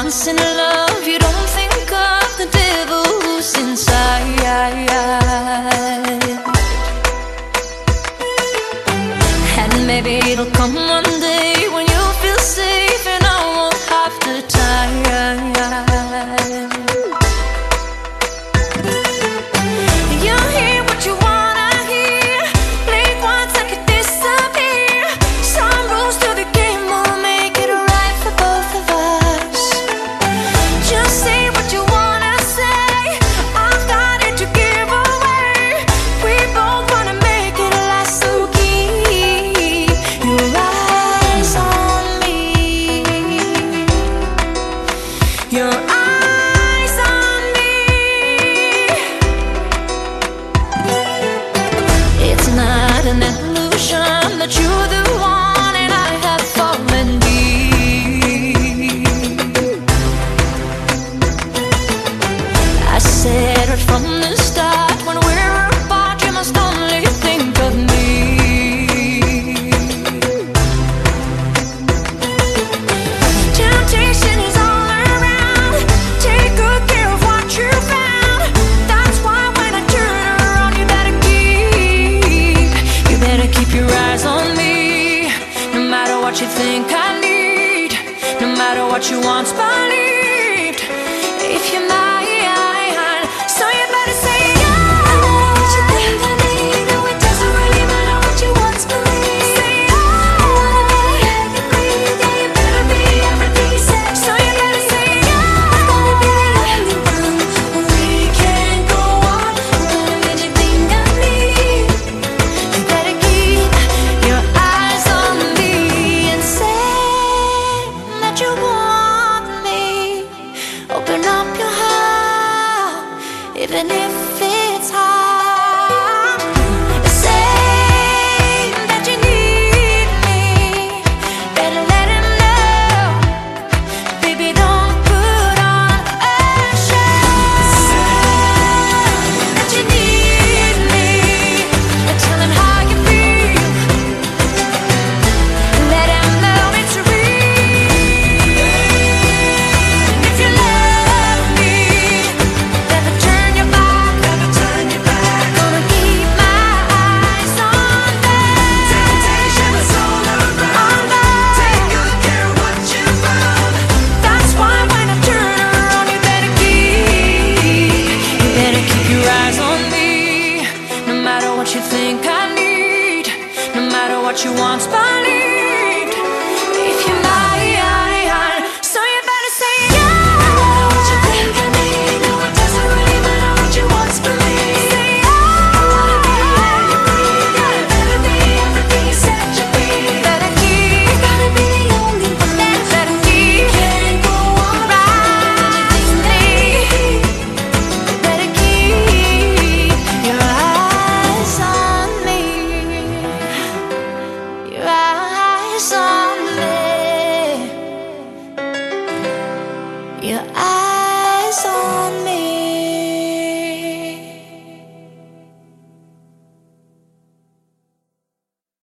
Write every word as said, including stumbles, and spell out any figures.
once in love, you don't think of the devil who's inside. And maybe it'll come one day when you feel safe and I won't have to tire. You hear what you wanna hear, blink once I could disappear. Some rules to the game will make it right for both of us. Just say what you wanna say, I've got it to give away. We both wanna make it last, so keep your eyes on me. Your eyes on me. It's not an illusion that you're the one and I have fallen deep. I said right from the start, when we're apart you must only think of me. Temptation is all around, take good care of what you found. That's why when I turn around you better keep, you better keep your eyes on me. No matter what you think I need, no matter what you once believed, if you're mine, so you better say yeah. I know what you think I need, no it doesn't really matter what you once believed. Say yeah. I wanna be the air you breathe, yeah you better be everything you said. So you better say yeah. I'm gonna be the only one, we can't go on without anything I need. You better keep your eyes on me and say that you want me. Open up your heart, even if it's hard. Say that you need me, better let him know. Baby, don't put on a show. That you need me, and tell him how you feel. Let him know it's real. If you love me, never turn your back, never turn your back. Gonna keep my eyes on them. Temptation is all around, take good care of what you found. That's why when I turn around you better keep, you better keep your eyes on me. No matter what you think I need, no matter what you once believed, if you're mine, so you better say yeah. I know what you think I need, no it doesn't really matter what you once believed. Say yeah. I wanna be the air you breathe, yeah you better be everything you said you'd be. Better keep, you gotta be the only one. Better keep, can't go on right anything. Better keep your eyes on me. Your eyes on